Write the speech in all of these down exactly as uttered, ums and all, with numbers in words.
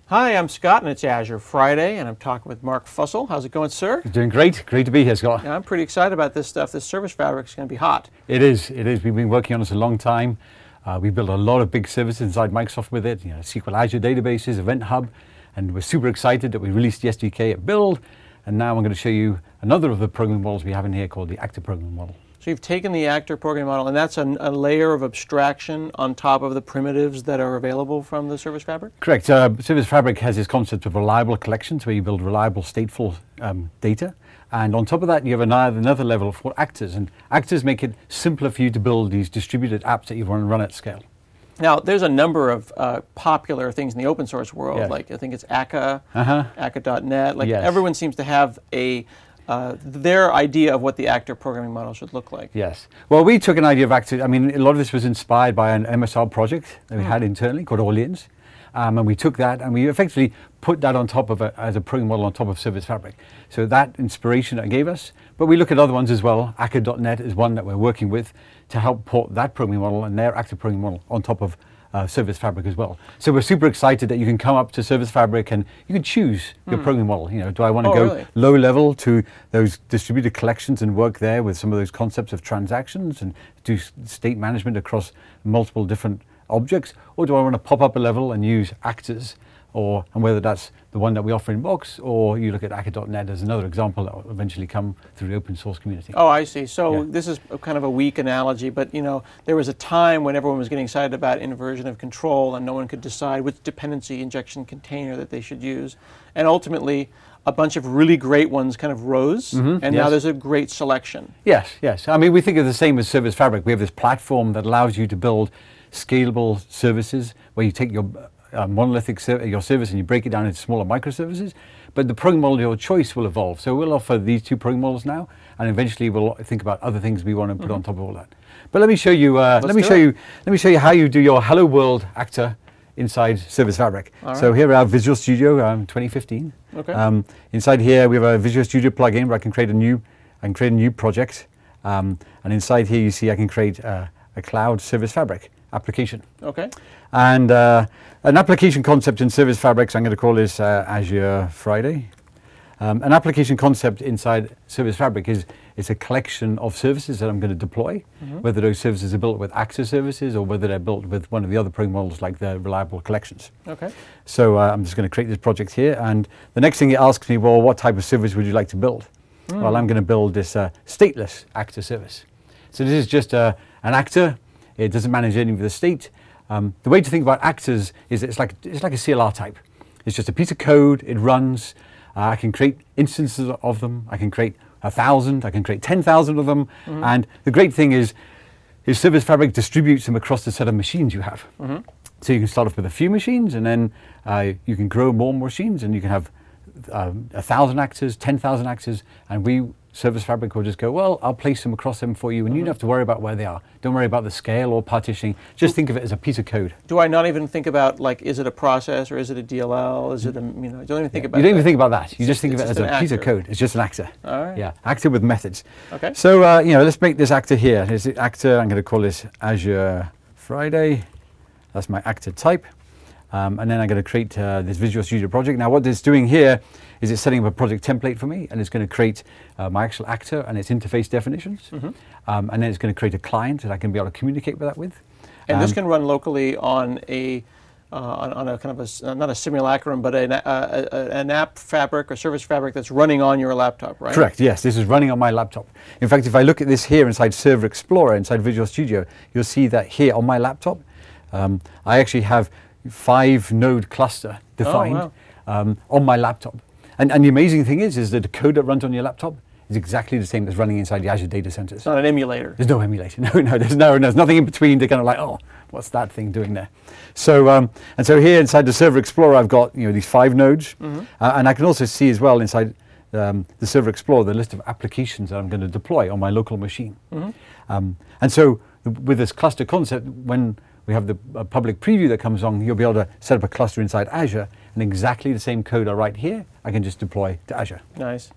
Hi, I'm Scott, and it's Azure Friday, and I'm talking with Mark Fussell. How's it going, sir? You're doing great. Great to be here, Scott. Yeah, I'm pretty excited about this stuff. This Service Fabric is going to be hot. It is. It is. We've been working on this a long time. Uh, we built a lot of big services inside Microsoft with it. You know, S Q L Azure databases, Event Hub, and we're super excited that we released the S D K at Build. And now I'm going to show you another of the programming models we have in here called the Actor Programming Model. So you've taken the Actor Programming Model, and that's a, a layer of abstraction on top of the primitives that are available from the Service Fabric? Correct. Uh, Service Fabric has this concept of reliable collections where you build reliable stateful um, data. And on top of that, you have another, another level for actors. And actors make it simpler for you to build these distributed apps that you want to run at scale. Now, there's a number of uh, popular things in the open source world, Yes. like I think it's Akka, Uh-huh. Akka dot net. Like Yes. everyone seems to have a uh, their idea of what the Actor Programming Model should look like. Yes. Well, we took an idea of Actor. I mean, a lot of this was inspired by an M S R project that we Mm. had internally called Orleans. Um, and we took that and we effectively put that on top of a, as a programming model on top of Service Fabric. So that inspiration it gave us. But we look at other ones as well. Akka dot net is one that we're working with to help port that programming model and their Actor Programming Model on top of uh, Service Fabric as well. So we're super excited that you can come up to Service Fabric and you can choose your Mm. programming model. You know, do I want to Oh, go really? low level to those distributed collections and work there with some of those concepts of transactions and do s- state management across multiple different objects, or do I want to pop up a level and use actors, or and whether that's the one that we offer in Box, or you look at Akka dot net as another example that will eventually come through the open source community. Oh, I see. So Yeah. this is a kind of a weak analogy, but you know, there was a time when everyone was getting excited about inversion of control, and no one could decide which dependency injection container that they should use, and ultimately, a bunch of really great ones kind of rose, Mhm, and now yes. there's a great selection. Yes, yes. I mean, we think of the same as Service Fabric. We have this platform that allows you to build scalable services where you take your uh, monolithic ser- your service and you break it down into smaller microservices. But the programming model of your choice will evolve. So we'll offer these two programming models now, and eventually we'll think about other things we want to put Mm-hmm. on top of all that. But let me show you. Uh, Let's let me do show it. you. Let me show you how you do your Hello World actor inside Service Fabric. All So right. here we have Visual Studio um, twenty fifteen. Okay. Um, inside here we have a Visual Studio plugin where I can create a new, I can create a new project, um, and inside here you see I can create uh, a cloud Service Fabric application. Okay. And uh, an application concept in Service Fabric, so I'm going to call this uh, Azure Friday. Um, an application concept inside Service Fabric is it's a collection of services that I'm going to deploy, Mhm. whether those services are built with Actor services or whether they're built with one of the other programming models like the reliable collections. Okay. So uh, I'm just going to create this project here, and the next thing it asks me, well, what type of service would you like to build? Mm. Well, I'm going to build this uh, stateless actor service. So this is just uh, an actor. It doesn't manage any of the state. Um, the way to think about actors is it's like it's like a C L R type. It's just a piece of code. It runs. Uh, I can create instances of them. I can create a thousand. I can create ten thousand of them. Mhm. And the great thing is, is Service Fabric distributes them across the set of machines you have. Mhm. So you can start off with a few machines, and then uh, you can grow more machines, and you can have um, a thousand actors, ten thousand actors, and we, Service Fabric, will just go, well, I'll place them across them for you, and you don't have to worry about where they are. Don't worry about the scale or partitioning. Just think of it as a piece of code. Do I not even think about, like, is it a process or is it a D L L? Is it a, you know, don't even think about You don't even that. think about that. You It's just think of it's it as just a an piece of actor. code. It's just an actor. All right. Yeah, actor with methods. Okay. So, uh, you know, let's make this actor here. Here's the actor. I'm going to call this Azure Friday. That's my actor type. Um, and then I'm going to create uh, this Visual Studio project. Now what it's doing here is it's setting up a project template for me, and it's going to create uh, my actual actor and its interface definitions. Mhm. Um, and then it's going to create a client that I can be able to communicate with that with. And this Um, can run locally on a, uh, on, on a kind of a, s- uh, not a simulacrum, but an, uh, a, a, an app fabric or service fabric that's running on your laptop, right? Correct, yes. This is running on my laptop. In fact, if I look at this here inside Server Explorer, inside Visual Studio, you'll see that here on my laptop, um, I actually have five node cluster defined wow. um, on my laptop. And, and the amazing thing is, is that the code that runs on your laptop is exactly the same as running inside the Azure data centers. It's not an emulator. There's no emulation. No, no, there's no, there's nothing in between to kind of like, oh, what's that thing doing there? So, um, and so here inside the Server Explorer, I've got, you know, these five nodes, Mhm. uh, and I can also see as well inside um, the Server Explorer the list of applications that I'm going to deploy on my local machine. Mhm. Um, and so, th- with this cluster concept, when we have the uh, public preview that comes on, you'll be able to set up a cluster inside Azure, and exactly the same code I write here, I can just deploy to Azure. Nice.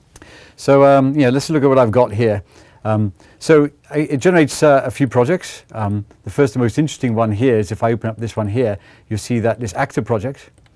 So um, yeah, let's look at what I've got here. Um, so I, it generates uh, a few projects. Um, the first and most interesting one here is if I open up this one here, you'll see that this actor project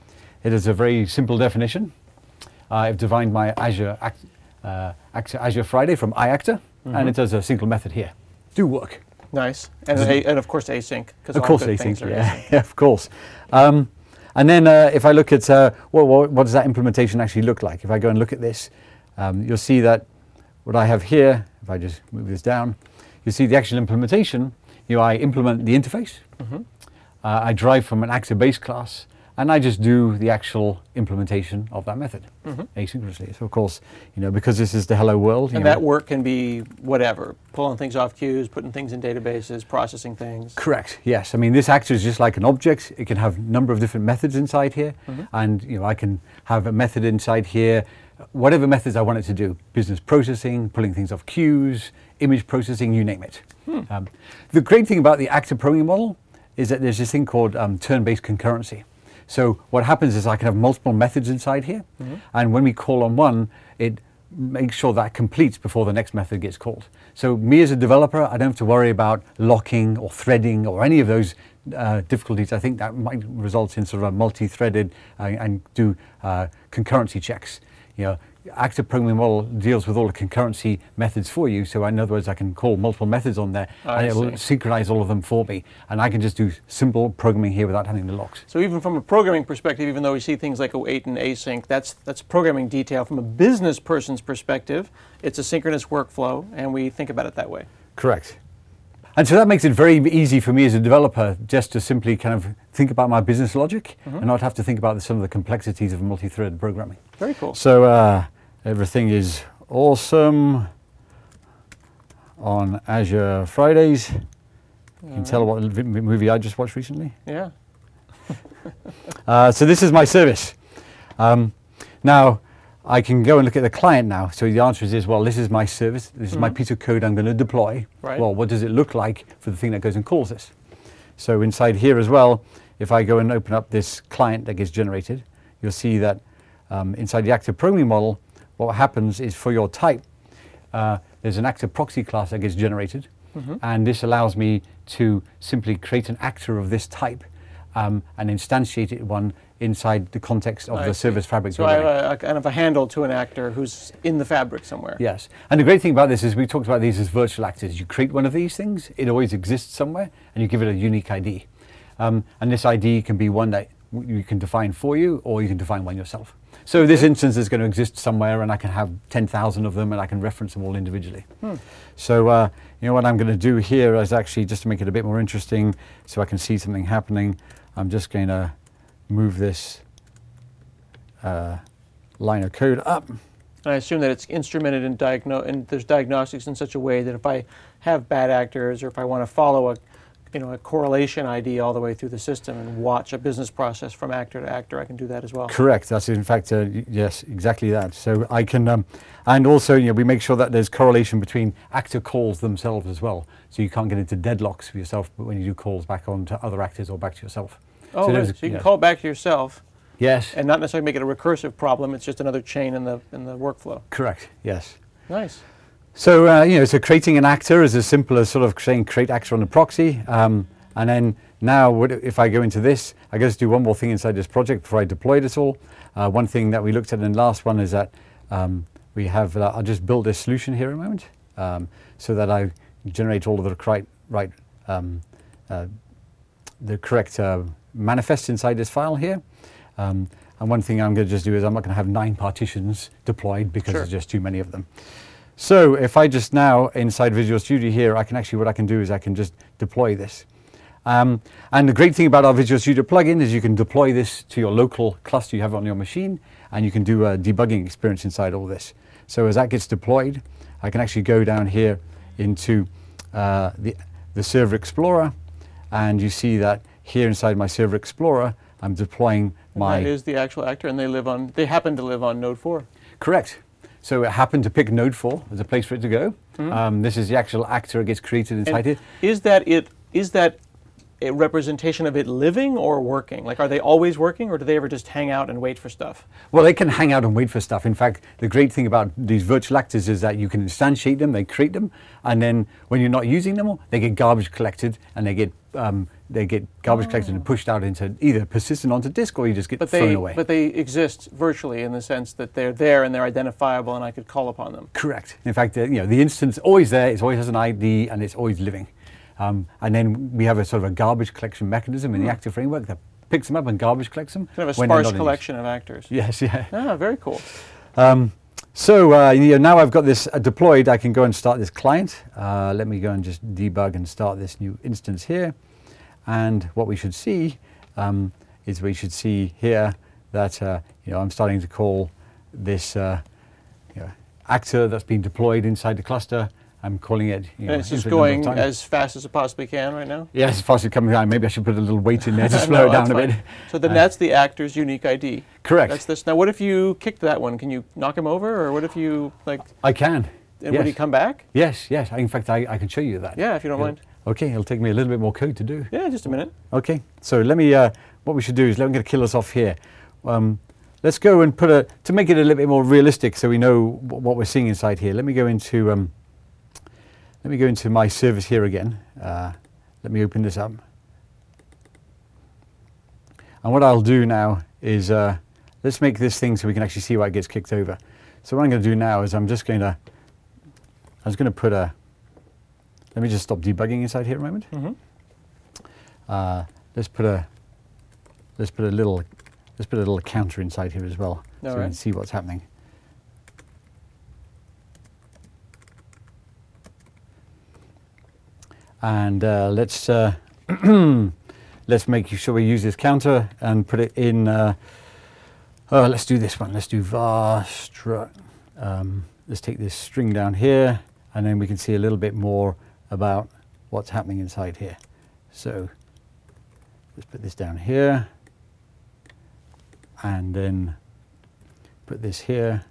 it is a very simple definition. I've defined my Azure Act, uh, Act- Azure Friday from iActor, mm-hmm. and it does a single method here. Do work. Nice. And, a, and of course async. Of course async, yeah, yeah, of course. Um, and then uh, if I look at, uh, well, what, what does that implementation actually look like? If I go and look at this, um, you'll see that what I have here, if I just move this down, you see the actual implementation. You know, I implement the interface. Mm-hmm. uh, I drive from an actor base class, and I just do the actual implementation of that method mm-hmm. asynchronously. So of course, you know, because this is the hello world. And you know, that work can be whatever, pulling things off queues, putting things in databases, processing things. Correct. Yes. I mean, this actor is just like an object. It can have a number of different methods inside here, mm-hmm. and you know, I can have a method inside here, whatever methods I want it to do. Business processing, pulling things off queues, image processing, you name it. Hmm. Um, the great thing about the actor programming model is that there's this thing called um, turn-based concurrency. So what happens is I can have multiple methods inside here, mm-hmm. and when we call on one, it makes sure that completes before the next method gets called. So me as a developer, I don't have to worry about locking or threading or any of those uh, difficulties. I think that might result in sort of a multi-threaded uh, and do uh, concurrency checks. You know, active programming model deals with all the concurrency methods for you. So in other words, I can call multiple methods on there, I and it will synchronize all of them for me. And I can just do simple programming here without having the locks. So even from a programming perspective, even though we see things like O eight and async, that's that's programming detail. From a business person's perspective, it's a synchronous workflow, and we think about it that way. Correct. And so that makes it very easy for me as a developer just to simply kind of think about my business logic mm-hmm. and not have to think about the, some of the complexities of multi-threaded programming. Very cool. So uh, everything is awesome on Azure Fridays. You All can right. tell what movie I just watched recently. Yeah. uh, so this is my service. Um, now, I can go and look at the client now. So the answer is, well, this is my service. This is mm-hmm. my piece of code I'm going to deploy. Right. Well, what does it look like for the thing that goes and calls this? So inside here as well, if I go and open up this client that gets generated, you'll see that um, inside the active programming model, what happens is for your type, uh, there's an active proxy class that gets generated. Mm-hmm. And this allows me to simply create an actor of this type um, and instantiate it one inside the context of I the see. Service fabric. So I have a, a kind of a handle to an actor who's in the fabric somewhere. Yes. And the great thing about this is we talked about these as virtual actors. You create one of these things, it always exists somewhere, and you give it a unique I D. Um, and this I D can be one that you can define for you, or you can define one yourself. So okay. this instance is going to exist somewhere, and I can have ten thousand of them, and I can reference them all individually. Hmm. So uh, you know what I'm going to do here is actually, just to make it a bit more interesting, so I can see something happening, I'm just going to move this uh, line of code up. And I assume that it's instrumented in diagno and there's diagnostics in such a way that if I have bad actors, or if I want to follow a, you know, a correlation I D all the way through the system and watch a business process from actor to actor, I can do that as well. Correct. That's in fact, uh, yes, exactly that. So I can, um, and also, you know, we make sure that there's correlation between actor calls themselves as well. So you can't get into deadlocks for yourself, but when you do calls back on to other actors or back to yourself. Oh, so, right. so you can yes. call it back to yourself. Yes. And not necessarily make it a recursive problem. It's just another chain in the in the workflow. Correct. Yes. Nice. So uh, you know, so creating an actor is as simple as sort of saying create actor on the proxy, um, and then now what if I go into this? I got to do one more thing inside this project before I deploy this all. Uh, one thing that we looked at in the last one is that um, we have. Uh, I'll just build this solution here a moment, um, so that I generate all of the correct right um, uh, the correct. Uh, manifest inside this file here. Um, and one thing I'm going to just do is I'm not going to have nine partitions deployed because sure. there's just too many of them. So if I just now, inside Visual Studio here, I can actually, what I can do is I can just deploy this. Um, and the great thing about our Visual Studio plugin is you can deploy this to your local cluster you have on your machine, and you can do a debugging experience inside all this. So as that gets deployed, I can actually go down here into uh, the, the Server Explorer, and you see that here inside my Server Explorer, I'm deploying and my... That is the actual actor, and they live on, they happen to live on Node four. Correct. So it happened to pick Node four as a place for it to go. Mm-hmm. um, this is the actual actor that gets created inside and it. Is that it, is that a representation of it living or working? Like, are they always working, or do they ever just hang out and wait for stuff? Well, they can hang out and wait for stuff. In fact, the great thing about these virtual actors is that you can instantiate them, they create them, and then when you're not using them, they get garbage collected, and they get um, they get garbage oh. collected and pushed out into either persistent onto disk, or you just get but thrown they, away. But they exist virtually in the sense that they're there and they're identifiable, and I could call upon them. Correct. In fact, uh, you know, the instance always there. It always has an I D, and it's always living. Um, and then we have a sort of a garbage collection mechanism in mm. the actor framework that picks them up and garbage collects them. Kind of a sparse collection of actors. Yes, yeah. Ah, very cool. Um, so uh, you know, now I've got this uh, deployed, I can go and start this client. Uh, let me go and just debug and start this new instance here. And what we should see um, is we should see here that uh, you know, I'm starting to call this uh, you know, actor that's been deployed inside the cluster. I'm calling it. You know, and it's just going as fast as it possibly can right now? Yes, as fast as it comes down. Maybe I should put a little weight in there to slow no, it down a fine. bit. So then uh, that's the actor's unique I D. Correct. That's this. Now, what if you kicked that one? Can you knock him over, or what if you like? I can. And yes. would he come back? Yes, yes. In fact, I, I can show you that. Yeah, if you don't it'll, mind. Okay, it'll take me a little bit more code to do. Yeah, just a minute. Okay, so let me. Uh, what we should do is let me get kill us off here. Um, let's go and put a to make it a little bit more realistic, so we know w what we're seeing inside here. Let me go into. Um, Let me go into my service here again. Uh, let me open this up. And what I'll do now is, uh, let's make this thing so we can actually see why it gets kicked over. So what I'm going to do now is I'm just going to, I'm just going to put a, let me just stop debugging inside here a moment. Mm-hmm. uh, let's put a, let's put a little, let's put a little counter inside here as well, All so right. we can see what's happening. And uh, let's uh, let's make sure we use this counter and put it in. Uh, oh, let's do this one. Let's do var struct. Um, let's take this string down here, and then we can see a little bit more about what's happening inside here. So let's put this down here, and then put this here,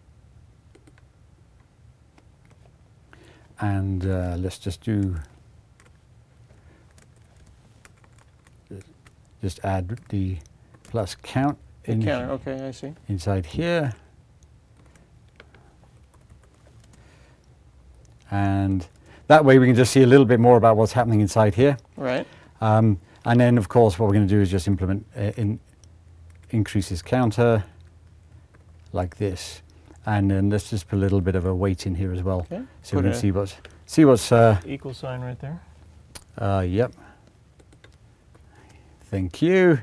and uh, let's just do. Just add the plus count in counter. Okay, I see. Inside here, and that way we can just see a little bit more about what's happening inside here. Right. Um, and then, of course, what we're going to do is just implement uh, in increase this counter like this, and then let's just put a little bit of a weight in here as well, okay. so Put we can see what's see what's uh, equal sign right there. Uh, yep. Thank you.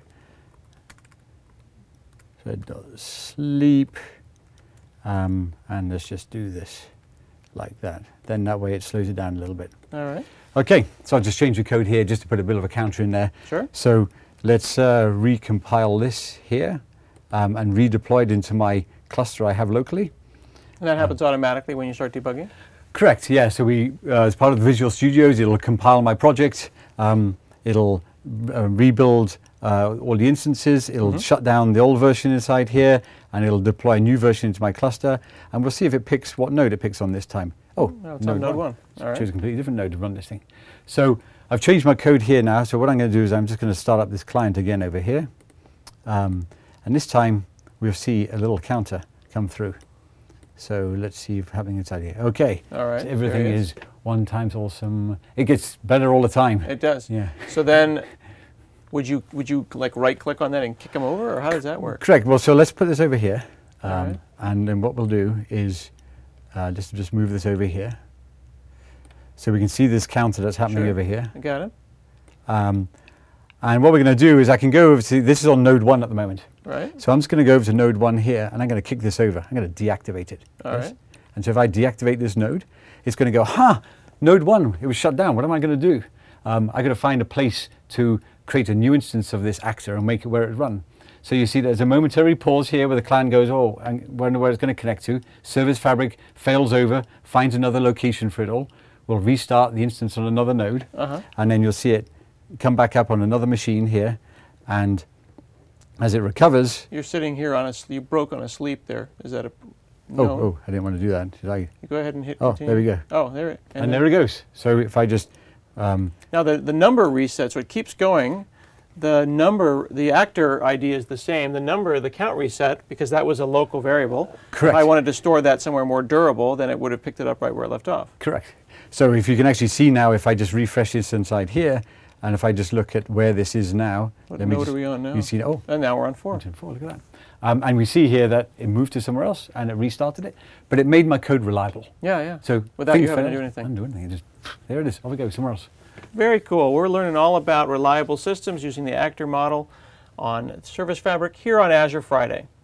So it does sleep, um, and let's just do this like that. Then that way it slows it down a little bit. All right. Okay, so I'll just change the code here just to put a bit of a counter in there. Sure. So let's uh, recompile this here um, and redeploy it into my cluster I have locally. And that happens um, automatically when you start debugging? Correct, yeah. So we, uh, as part of the Visual Studios, it'll compile my project. Um, it'll uh, rebuild uh, all the instances. It'll mm-hmm. shut down the old version inside here, and it'll deploy a new version into my cluster. And we'll see if it picks what node it picks on this time. Oh, no, it's node, node one. one. All right. Choose a completely different node to run this thing. So I've changed my code here now. So what I'm going to do is I'm just going to start up this client again over here. Um, and this time we'll see a little counter come through. So let's see if happening inside here. Okay. All right. So everything is. is one times awesome. It gets better all the time. It does. Yeah. So then, would you would you like right click on that and kick them over, or how does that work? Correct. Well, so let's put this over here, um, all right. and then what we'll do is uh, just just move this over here, so we can see this counter that's happening sure. over here. I got it. Um, and what we're going to do is I can go over to this is on node one at the moment. Right. So I'm just going to go over to node one here, and I'm going to kick this over. I'm going to deactivate it. All yes? right. And so if I deactivate this node, it's going to go, ha, node one, it was shut down. What am I going to do? Um, I've got to find a place to create a new instance of this actor and make it where it run. So you see there's a momentary pause here where the client goes, oh, I wonder where it's going to connect to. Service Fabric fails over, finds another location for it all. We'll restart the instance on another node, uh-huh. and then you'll see it come back up on another machine here, and as it recovers... You're sitting here on a, you broke on a sleep there. Is that a, no? Oh, oh, I didn't want to do that. Did I? You go ahead and hit Oh, continue. there we go. Oh, there it And, and there it goes. So if I just, Um, Now the, the number resets, so it keeps going. The number, the actor I D is the same. The number, the count reset, because that was a local variable. Correct. If I wanted to store that somewhere more durable, then it would have picked it up right where it left off. correct. So if you can actually see now, if I just refresh this inside here, and if I just look at where this is now, What let me node just- are we on now? You see, oh, And now we're on four. four, look at that. Um, and we see here that it moved to somewhere else and it restarted it, but it made my code reliable. Yeah, yeah. So Without things you having to failed, do anything. I didn't do anything. It just, there it is. Off we go, somewhere else. Very cool. We're learning all about reliable systems using the actor model on Service Fabric here on Azure Friday.